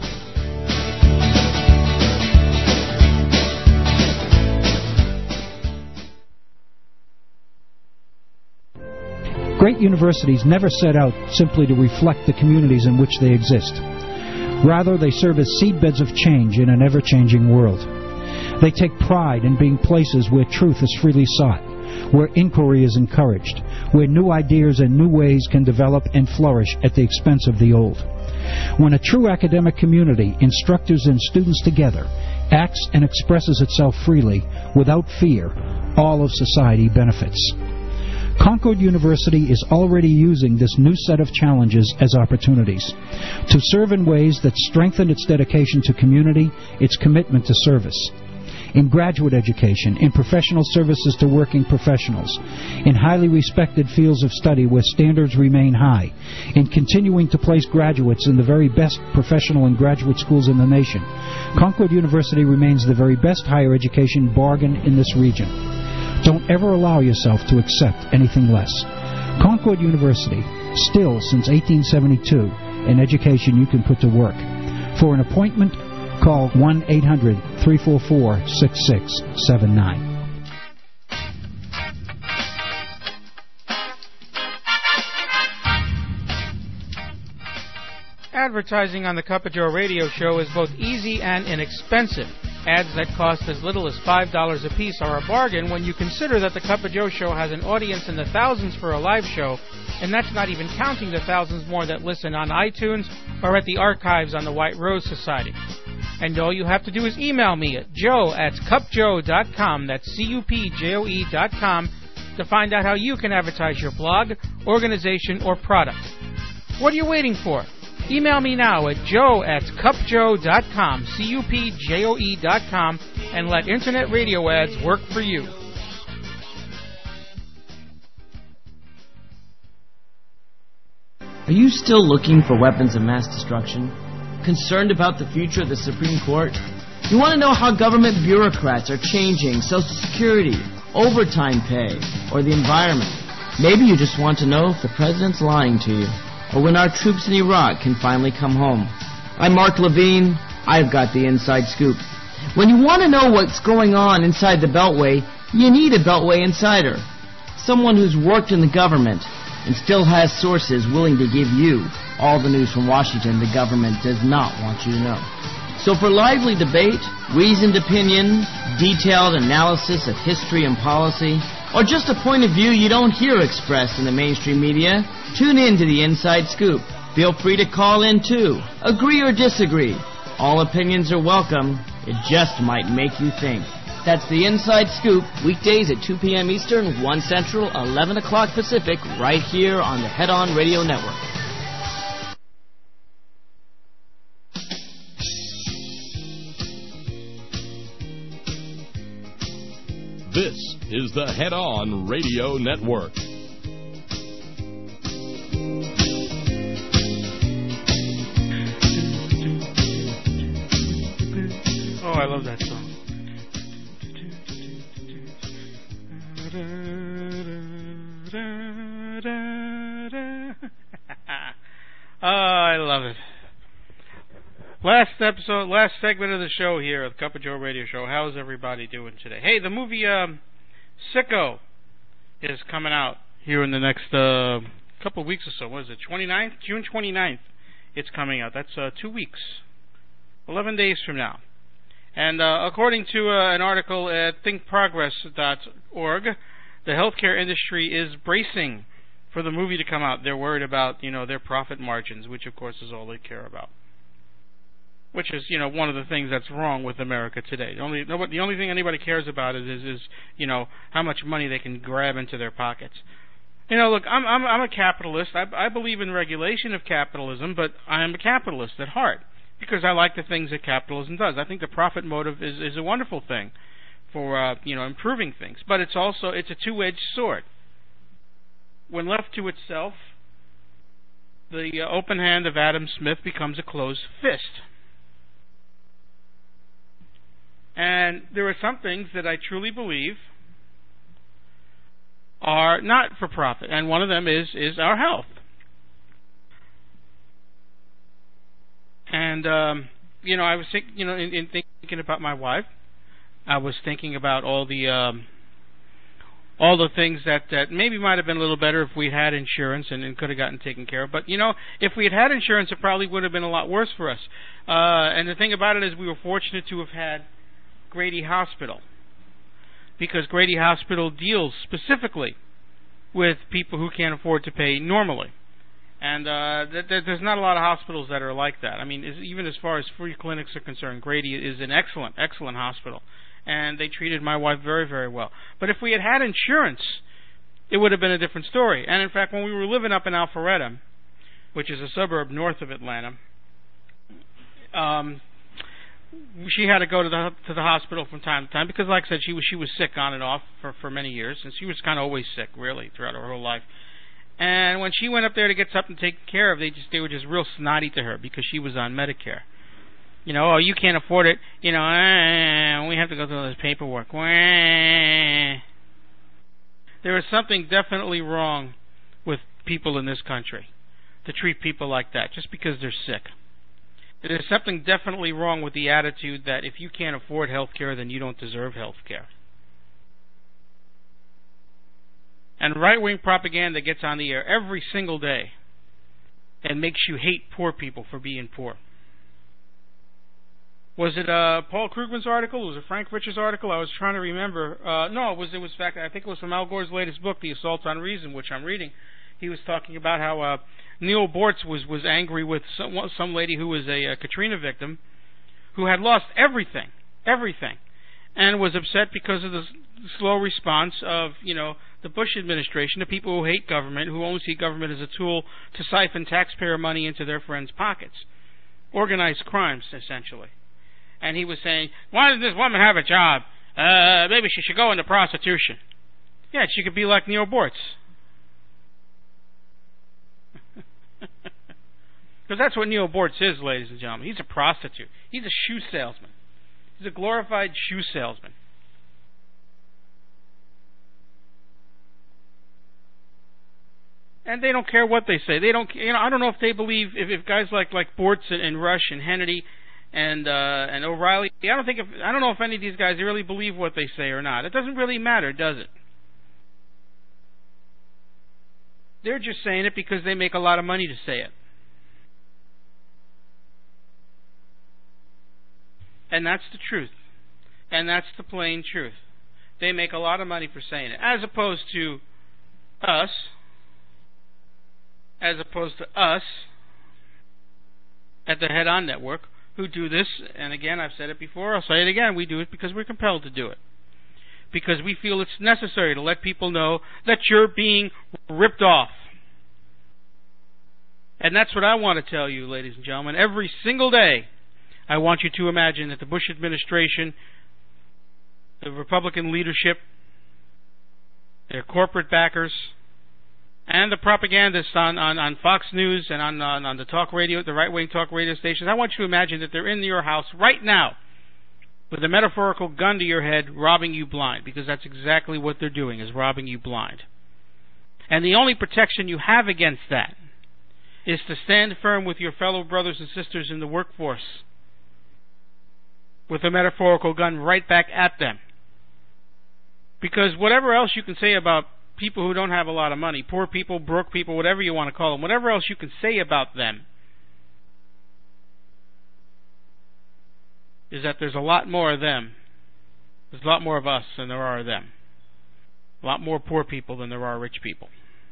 Great universities never set out simply to reflect the communities in which they exist. Rather, they serve as seedbeds of change in an ever-changing world. They take pride in being places where truth is freely sought, where inquiry is encouraged, where new ideas and new ways can develop and flourish at the expense of the old. When a true academic community, instructors and students together, acts and expresses itself freely, without fear, all of society benefits. Concord University is already using this new set of challenges as opportunities to serve in ways that strengthen its dedication to community, its commitment to service. In graduate education, in professional services to working professionals, in highly respected fields of study where standards remain high, in continuing to place graduates in the very best professional and graduate schools in the nation, Concord University remains the very best higher education bargain in this region. Don't ever allow yourself to accept anything less. Concord University, still since 1872, an education you can put to work. For an appointment, call 1-800-344-6679. Advertising on the Cup of Joe radio show is both easy and inexpensive. Ads that cost as little as $5 a piece are a bargain when you consider that the Cup of Joe show has an audience in the thousands for a live show, and that's not even counting the thousands more that listen on iTunes or at the archives on the White Rose Society. And all you have to do is email me at joe@cupjoe.com, that's CUPJOE.com, to find out how you can advertise your blog, organization, or product. What are you waiting for? Email me now at joe@cupjoe.com, CUPJOE.com, and let Internet radio ads work for you. Are you still looking for weapons of mass destruction? Concerned about the future of the Supreme Court? You want to know how government bureaucrats are changing Social Security, overtime pay, or the environment? Maybe you just want to know if the president's lying to you, or when our troops in Iraq can finally come home. I'm Mark Levine. I've got the inside scoop. When you want to know what's going on inside the Beltway, you need a Beltway insider. Someone who's worked in the government and still has sources willing to give you all the news from Washington the government does not want you to know. So for lively debate, reasoned opinion, detailed analysis of history and policy, or just a point of view you don't hear expressed in the mainstream media, tune in to the Inside Scoop. Feel free to call in too. Agree or disagree. All opinions are welcome. It just might make you think. That's the Inside Scoop, weekdays at 2 p.m. Eastern, 1 Central, 11 o'clock Pacific, right here on the Head On Radio Network. This is the Head On Radio Network. Oh, I love that song. Oh, I love it. Last segment of the show here, the Cup of Joe radio show. How's everybody doing today? Hey, the movie Sicko is coming out here in the next couple of weeks or so. What is it, 29th? June 29th it's coming out. That's 2 weeks. 11 days from now. And according to an article at thinkprogress.org, the healthcare industry is bracing for the movie to come out. They're worried about, their profit margins, which of course is all they care about. Which is, one of the things that's wrong with America today. The only thing anybody cares about is how much money they can grab into their pockets. Look, I'm a capitalist. I believe in regulation of capitalism, but I am a capitalist at heart because I like the things that capitalism does. I think the profit motive is a wonderful thing for improving things, but it's a two-edged sword. When left to itself, the open hand of Adam Smith becomes a closed fist. And there are some things that I truly believe are not for profit, and one of them is our health. And I was in thinking about my wife. I was thinking about all the things that maybe might have been a little better if we had insurance and could have gotten taken care of. But if we had insurance, it probably would have been a lot worse for us. And the thing about it is, we were fortunate to have had Grady Hospital, because Grady Hospital deals specifically with people who can't afford to pay normally. And there's not a lot of hospitals that are like that. I mean, even as far as free clinics are concerned, Grady is an excellent hospital. And they treated my wife very, very well. But if we had insurance, it would have been a different story. And in fact, when we were living up in Alpharetta, which is a suburb north of Atlanta, she had to go to the hospital from time to time because, like I said, she was sick on and off for many years, and she was kind of always sick, really, throughout her whole life. And when she went up there to get something taken care of, they were just real snotty to her because she was on Medicare. You know, oh, you can't afford it. You know, we have to go through all this paperwork. There is something definitely wrong with people in this country to treat people like that just because they're sick. There's something definitely wrong with the attitude that if you can't afford health care, then you don't deserve health care. And right-wing propaganda gets on the air every single day and makes you hate poor people for being poor. Was it Paul Krugman's article? Was it Frank Rich's article? I was trying to remember. No, it was fact. I think it was from Al Gore's latest book, The Assault on Reason, which I'm reading. He was talking about how Neil Bortz was angry with some lady who was a Katrina victim who had lost everything, and was upset because of the slow response of, you know, the Bush administration, the people who hate government, who only see government as a tool to siphon taxpayer money into their friends' pockets. Organized crimes, essentially. And he was saying, why does this woman have a job? Maybe she should go into prostitution. Yeah, she could be like Neil Bortz. Because that's what Neil Bortz is, ladies and gentlemen. He's a prostitute. He's a shoe salesman. He's a glorified shoe salesman. And they don't care what they say. They don't. You know, I don't know if they believe if guys like Bortz and Rush and Hannity and O'Reilly. I don't know if any of these guys really believe what they say or not. It doesn't really matter, does it? They're just saying it because they make a lot of money to say it. And that's the truth. And that's the plain truth. They make a lot of money for saying it. As opposed to us at the Head On Network, who do this, and again, I've said it before, I'll say it again, we do it because we're compelled to do it. Because we feel it's necessary to let people know that you're being ripped off. And that's what I want to tell you, ladies and gentlemen. Every single day, I want you to imagine that the Bush administration, the Republican leadership, their corporate backers, and the propagandists on Fox News and on the talk radio, the right-wing talk radio stations, I want you to imagine that they're in your house right now with a metaphorical gun to your head, robbing you blind, because that's exactly what they're doing, is robbing you blind. And the only protection you have against that is to stand firm with your fellow brothers and sisters in the workforce with a metaphorical gun right back at them. Because whatever else you can say about people who don't have a lot of money, poor people, broke people, whatever you want to call them, whatever else you can say about them, is that there's a lot more of them. There's a lot more of us than there are of them. A lot more poor people than there are rich people.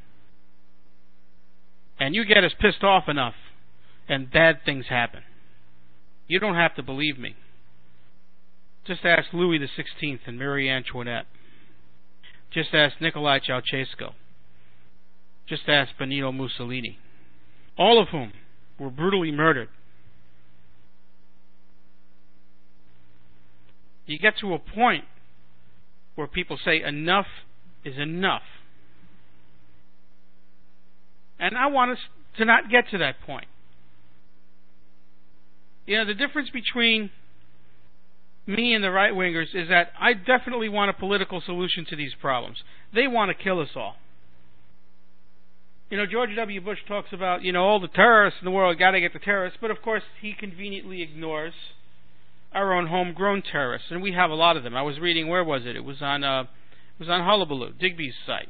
And you get us pissed off enough, and bad things happen. You don't have to believe me. Just ask Louis XVI and Marie Antoinette. Just ask Nikolai Ceausescu. Just ask Benito Mussolini. All of whom were brutally murdered. You get to a point where people say enough is enough. And I want us to not get to that point. You know, the difference between me and the right-wingers is that I definitely want a political solution to these problems. They want to kill us all. You know, George W. Bush talks about, you know, all the terrorists in the world, got to get the terrorists, but of course he conveniently ignores our own homegrown terrorists, and we have a lot of them. I was reading, where was it? It was on Hullabaloo, Digby's site.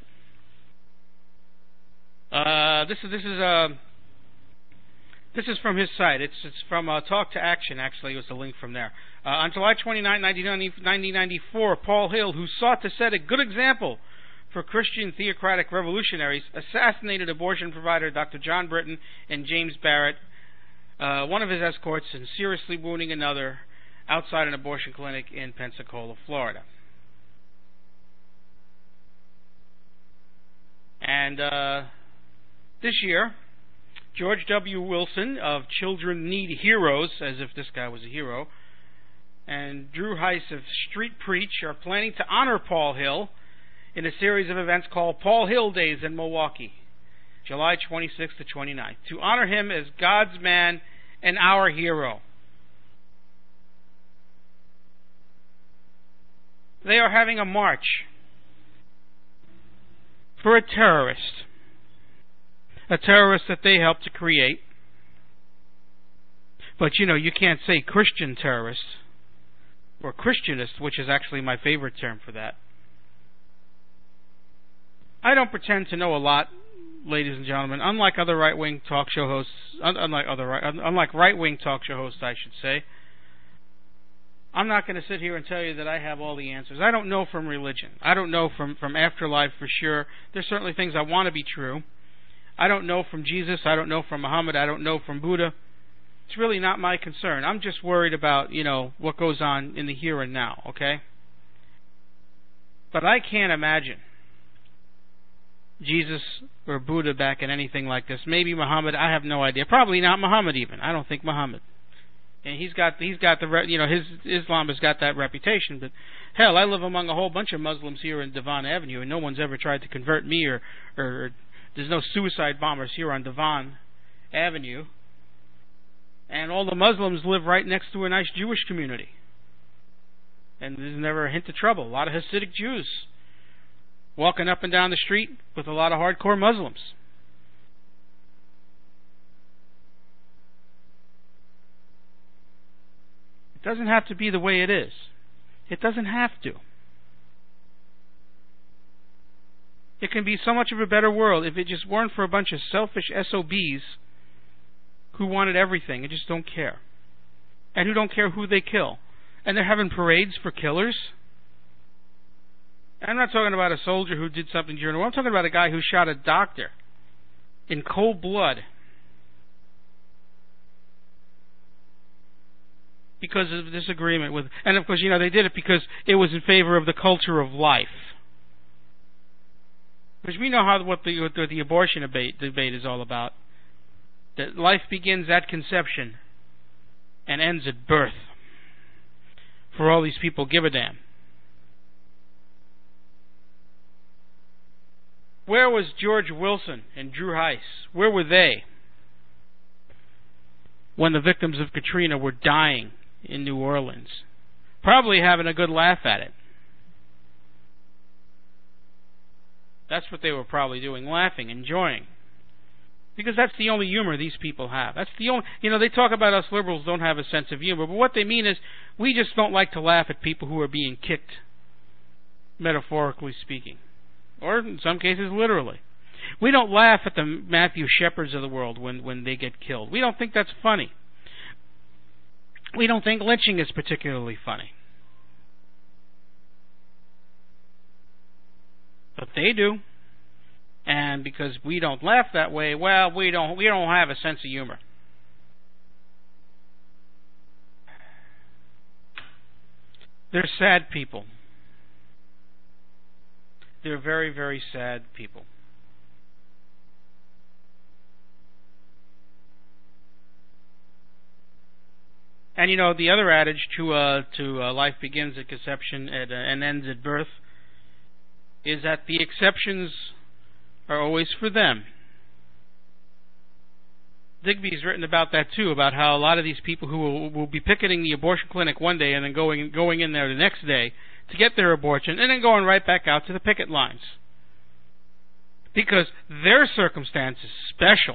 This is from his site. It's from Talk to Action, actually, was the link from there. On July 29, 1994, Paul Hill, who sought to set a good example for Christian theocratic revolutionaries, assassinated abortion provider Dr. John Britton and James Barrett, one of his escorts, and seriously wounding another outside an abortion clinic in Pensacola, Florida. And this year, George W. Wilson of Children Need Heroes, as if this guy was a hero, and Drew Heiss of Street Preach are planning to honor Paul Hill in a series of events called Paul Hill Days in Milwaukee, July 26th to 29th, to honor him as God's man and our hero. They are having a march for a terrorist that they helped to create. But you can't say Christian terrorist or Christianist, which is actually my favorite term for that. I don't pretend to know a lot, ladies and gentlemen. Unlike other right-wing talk show hosts, unlike right-wing talk show hosts, I should say, I'm not going to sit here and tell you that I have all the answers. I don't know from religion. I don't know from afterlife for sure. There's certainly things I want to be true. I don't know from Jesus. I don't know from Muhammad. I don't know from Buddha. It's really not my concern. I'm just worried about, what goes on in the here and now, okay? But I can't imagine Jesus or Buddha back in anything like this. Maybe Muhammad. I have no idea. Probably not Muhammad even. I don't think Muhammad. And he's got his Islam has got that reputation. But hell, I live among a whole bunch of Muslims here in Devon Avenue, and no one's ever tried to convert me, or there's no suicide bombers here on Devon Avenue. And all the Muslims live right next to a nice Jewish community, and there's never a hint of trouble. A lot of Hasidic Jews walking up and down the street with a lot of hardcore Muslims. It doesn't have to be the way it is. It doesn't have to. It can be so much of a better world if it just weren't for a bunch of selfish SOBs who wanted everything and just don't care. And who don't care who they kill. And they're having parades for killers. I'm not talking about a soldier who did something during the war. I'm talking about a guy who shot a doctor in cold blood because of disagreement with... And of course, they did it because it was in favor of the culture of life. Because we know what the abortion debate is all about. That life begins at conception and ends at birth. For all these people give a damn. Where was George Wilson and Drew Heiss? Where were they when the victims of Katrina were dying in New Orleans? Probably having a good laugh at it. That's what they were probably doing, laughing, enjoying. Because that's the only humor these people have. That's the only... they talk about us liberals don't have a sense of humor, but what they mean is we just don't like to laugh at people who are being kicked, metaphorically speaking. Or, in some cases, literally. We don't laugh at the Matthew Shepards of the world when they get killed. We don't think that's funny. We don't think lynching is particularly funny. But they do. And because we don't laugh that way, well, we don't have a sense of humor. They're sad people. They're very, very sad people. And the other adage to life begins at conception and ends at birth is that the exceptions are always for them. Digby's written about that too, about how a lot of these people who will be picketing the abortion clinic one day and then going in there the next day to get their abortion and then going right back out to the picket lines. Because their circumstance is special.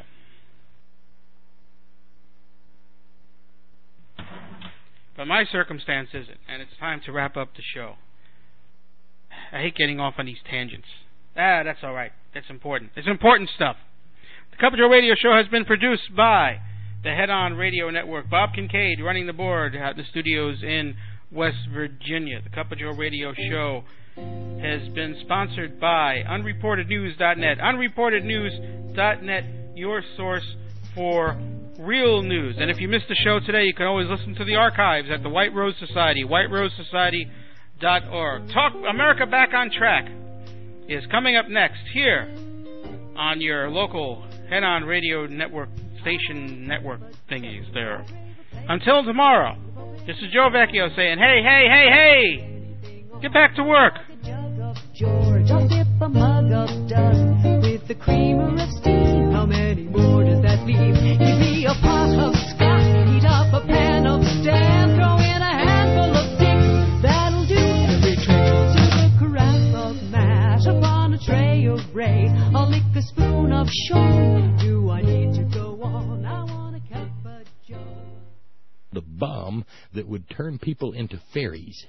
But my circumstance isn't, and it's time to wrap up the show. I hate getting off on these tangents. That's all right. That's important. It's important stuff. The Cup of Joe Radio Show has been produced by the Head On Radio Network. Bob Kincaid running the board at the studios in West Virginia. The Cup of Joe Radio Show has been sponsored by UnreportedNews.net. UnreportedNews.net, your source for real news. And if you missed the show today, you can always listen to the archives at the White Rose Society, whiterosesociety.org. Talk America Back on Track is coming up next here on your local head-on radio network station network thingies there. Until tomorrow, this is Joe Vecchio saying, hey, hey, hey, hey, get back to work. George, I'll dip a mug of dust with the creamer of steam. How many more does that leave? Give me a pot of scotch, heat up a pan of stand, throw in a handful of sticks, that'll do every trick. To the carafe of mash upon a tray of ray, I'll lick a spoon of sugar. Do I need to go on? I want a cup of Joe. The bomb that would turn people into fairies.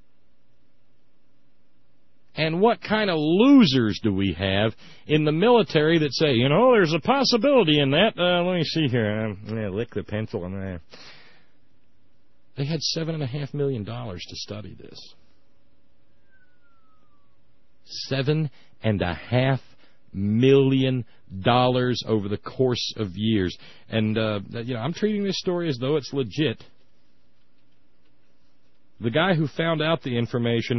And what kind of losers do we have in the military that say, you know, there's a possibility in that. Let me see here. Lick the pencil. They had $7.5 million to study this. $7.5 million over the course of years. And, I'm treating this story as though it's legit. The guy who found out the information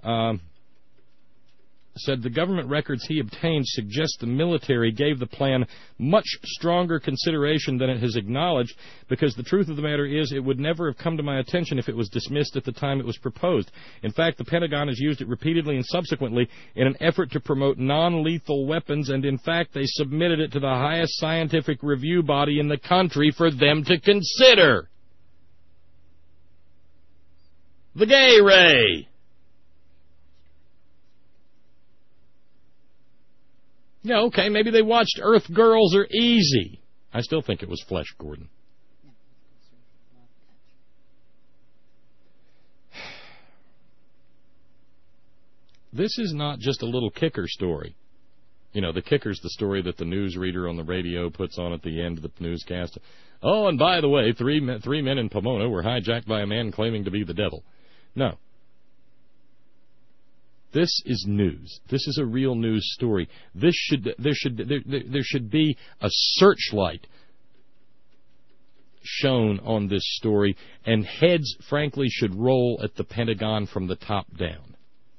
said the government records he obtained suggest the military gave the plan much stronger consideration than it has acknowledged, because the truth of the matter is it would never have come to my attention if it was dismissed at the time it was proposed. In fact, the Pentagon has used it repeatedly and subsequently in an effort to promote non-lethal weapons, and in fact they submitted it to the highest scientific review body in the country for them to consider. The Gay Ray. Yeah, okay, maybe they watched Earth Girls Are Easy. I still think it was Flesh Gordon. This is not just a little kicker story. You know, the kicker's the story that the newsreader on the radio puts on at the end of the newscast. Oh, and by the way, three men in Pomona were hijacked by a man claiming to be the devil. No. This is news. This is a real news story. There should be a searchlight shown on this story, and heads, frankly, should roll at the Pentagon from the top down.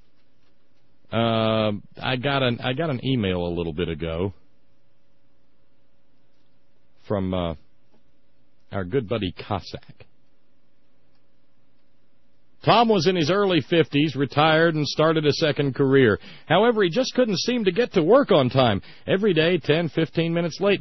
I got an email a little bit ago from our good buddy Cossack. Tom was in his early 50s, retired, and started a second career. However, he just couldn't seem to get to work on time. Every day, 10, 15 minutes late.